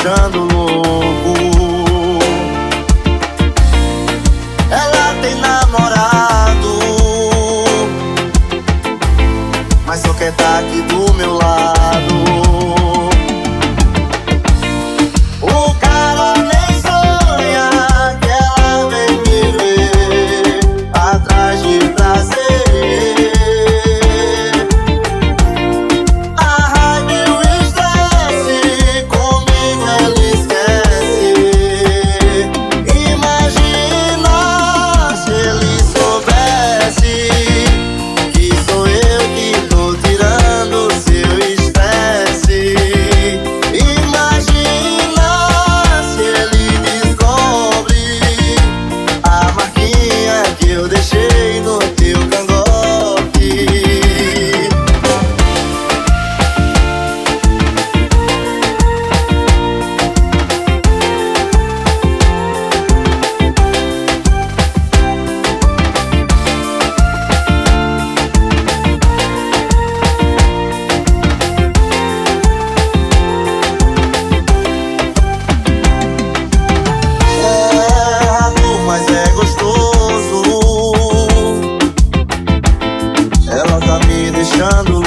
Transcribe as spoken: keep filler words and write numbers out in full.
deixando louco. Ela tem namorado, mas só quer tá aqui do meu lado. O cara nem sonha que ela vem me ver atrás de prazer. A raiva e o estresse comigo ela esquece. Imagina se ele soubesse que sou eu que tô tirando seu estresse. Imagina se ele descobre a marquinha que eu deixei no teu cangote. Mas é gostoso, ela tá me deixando